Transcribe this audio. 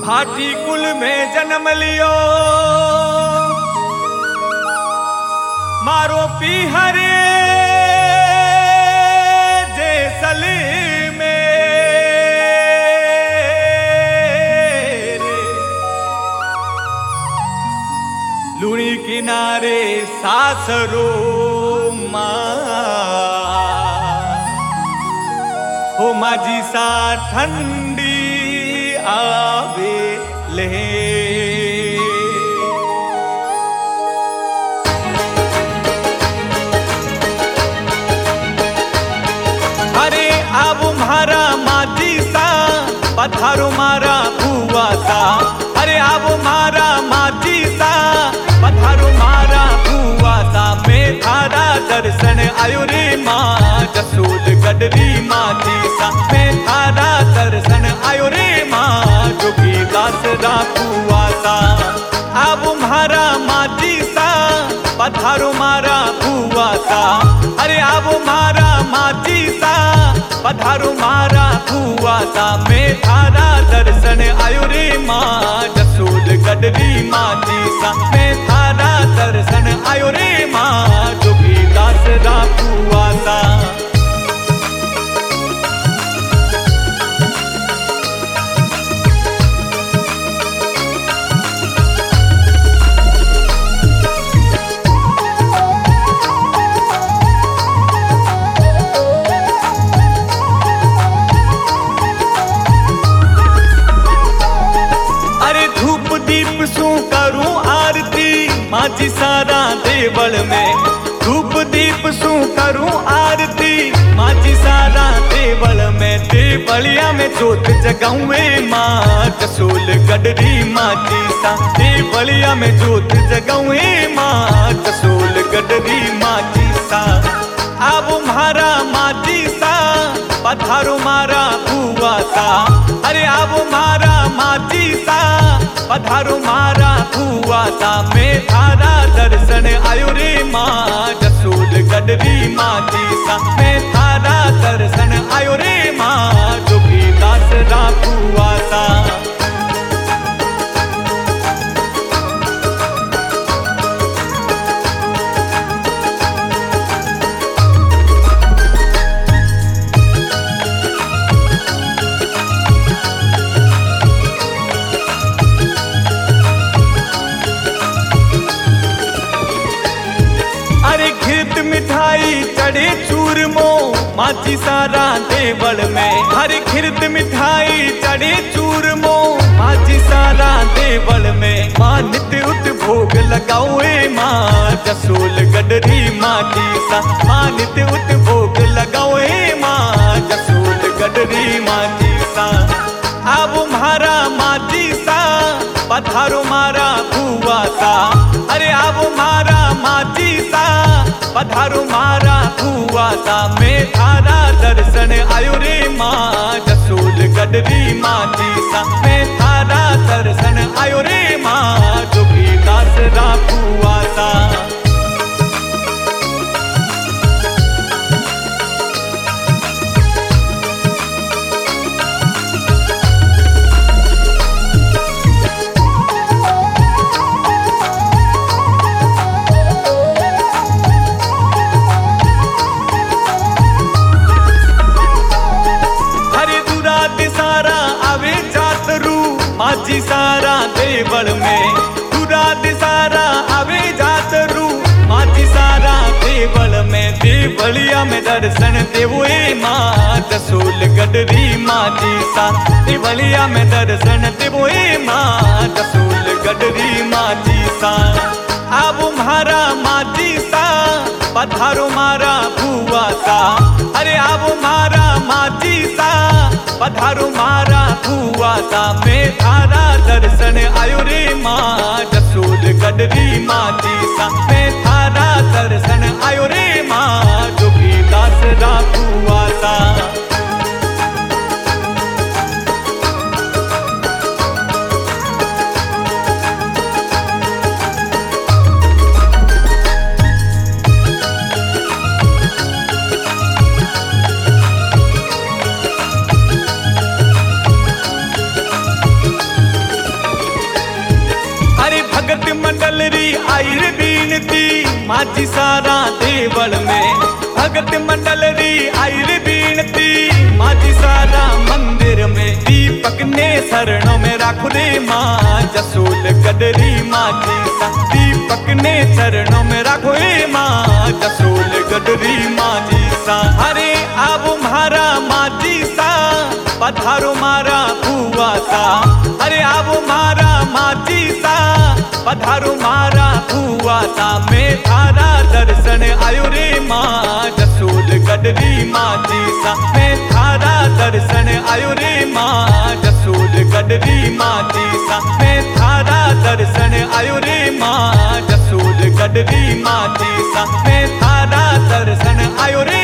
भाटी कुल में जन्म लियो मारो पीहरे जैसलमेर लूणी किनारे सासरो हो माझी सा ठंडी आवे ले अरे अब मारा माजी सा पधारो मारा बुआ सा अरे अब मारा माजी सा पधारो मारा बुआ सा मैं थारा दर्शन आयो रे माँ जसूल गडरी माजी सा मैं थारा दर्शन आयो रे माँ जोगी दास राखुआ सा अब मारा माजी सा पधारो मारा बुआ सा अरे अब मारा माजी सा पधारो मारा बुआ सा मैं थारा दर्शन आयो रे माँ जसूल गडरी माजी सा मैं थारा दर्शन आयो रे माँ जोगी दास राखुआ सा करूं आरती माझी सारा देवल में धूप दीप सू करूं आरती माझी सारा देवल में देवलिया में जोत जगाऊं माँ जसूल गडरी माजी सा देवलिया में जोत जगाऊं माँ जसूल गडरी माजी सा अब मारा माजी सा पधारो मारा बुआ सा अरे अब मारा माजी सा पधारो मारा बुआ सा मैं थारा दर्शन आयो रे माँ जसूल गडरी माजी सा मैं थारा दर्शन आयो रे माँ जोगी दास राखुआ सा मिठाई चढ़े चूरमो माझी सारा देवल में हर खिरत मिठाई चढ़े चूरमो माझी सारा देवल में माँ नित्य उत भोग लगाओ माँ जसूल गडरी माजी सा माँ नित्य उत भोग लगाओ माँ जसूल गडरी माजी सा अब मारा माजी सा पधारो मारा बुआ सा अरे अब मारा माजी सा पधारो मारा बुआ सा मैं थारा दर्शन आयो रे माँ जसूल गडरी माजी सा मैं थारा दर्शन आयो रे माँ जोगी दास राखुआ सा माझी सारा देवल में पूरा दिसारा आवे जात रू माझी सारा देवल में देवलिया में दर्शन देवो माँ जसूल गडरी माजी सा देवलिया में दर्शन देवो माँ जसूल गडरी माजी सा अब मारा माजी सा पधारो मारा बुआ सा अरे अब मारा माजी सा पधारो मारा बुआ सा मैं थारा दर्शन आयो रे माँ जसूल गडरी माजी सा मैं थारा दर्शन आयो रे माँ जोगी दास राखुआ सा बीनती माझी सारा देवल में भगत मंडल री आई रे बीनती माझी सारा मंदिर में दीपक ने शरणों में राखो रे माँ जसूल गडरी माझी सा दीपक ने चरणों में राखो रे माँ जसूल गडरी माझी सा अरे अब मारा माझी सा पधारो मारा भुआ सा अरे अब मारा माझी सा पधारो मारा भुआ सा मैं थारा दर्शन आयो रे माँ जसूल गडरी माझी सा मैं थारा दर्शन आयो रे माँ जसूल गडरी माझी सा मैं थारा दर्शन आयो रे माँ जसूल गडरी माझी सा मैं थारा दर्शन आयो रे